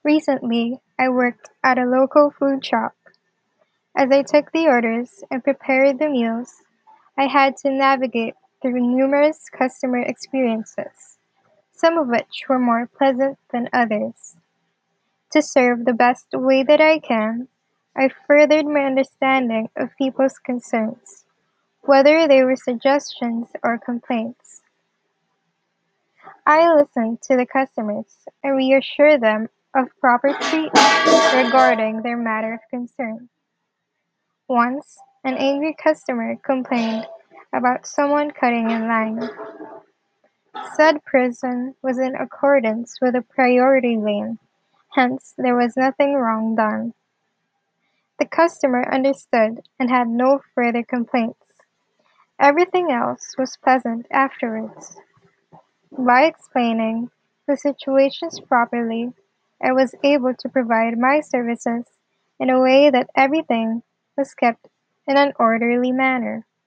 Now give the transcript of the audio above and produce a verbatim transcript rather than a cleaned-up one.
Recently, I worked at a local food shop. As I took the orders and prepared the meals, I had to navigate through numerous customer experiences, some of which were more pleasant than others. To serve the best way that I can, I furthered my understanding of people's concerns, whether they were suggestions or complaints. I listened to the customers and reassured them of proper treatment regarding their matter of concern. Once, an angry customer complained about someone cutting in line. Said person was in accordance with the priority lane, hence there was nothing wrong done. The customer understood and had no further complaints. Everything else was pleasant afterwards. By explaining the situations properly, I was able to provide my services in a way that everything was kept in an orderly manner.